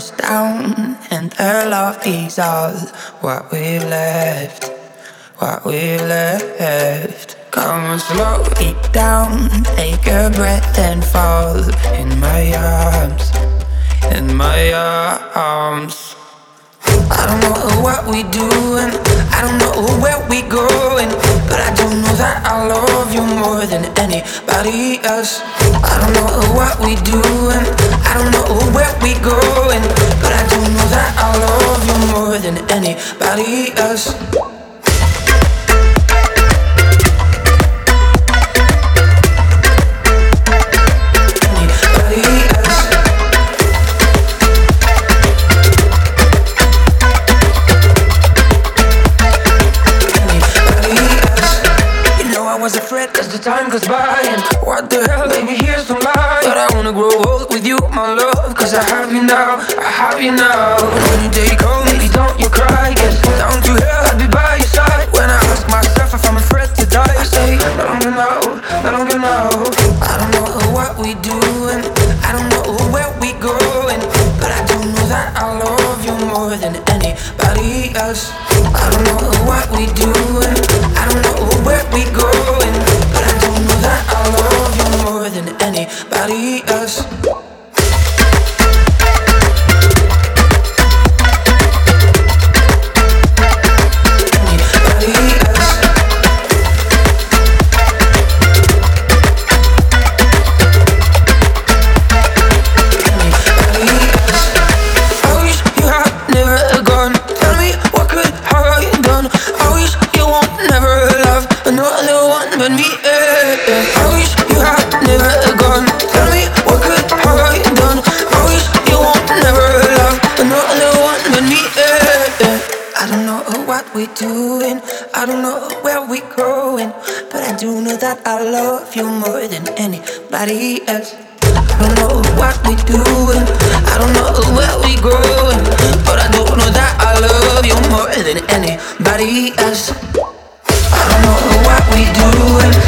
us down, and their love is all what we left, what we left. Come and slow it down, take a breath and fall in my arms, in my arms. I don't know what we doing, I don't know where we going, but I do know that I love you more than anybody else. I don't know what we doing, I don't know where we going, but I do know that I love you more than anybody else. I was afraid as the time goes by, and what the hell, baby, here's no lie. But I wanna grow old with you, my love, cause I have you now, I have you now. When you take home, baby, don't you cry, yes, down to hell, I'll be by your side. When I ask myself if I'm afraid to die, I say, no longer now, no longer now. I don't know what we doing, I don't know where we going, but I do know that I love you more than anybody else. I don't know what we doing, I don't know where we going, but I do know that I love you more than anybody else. But me, I wish you had never gone. Tell me what could have I done? I wish you won't never love another one but me. I don't know what we're doing, I don't know where we're going, but I do know that I love you more than anybody else. I don't know what we're doing, I don't know where we're going, but I do know that I love you more than anybody else. I don't know what we doing,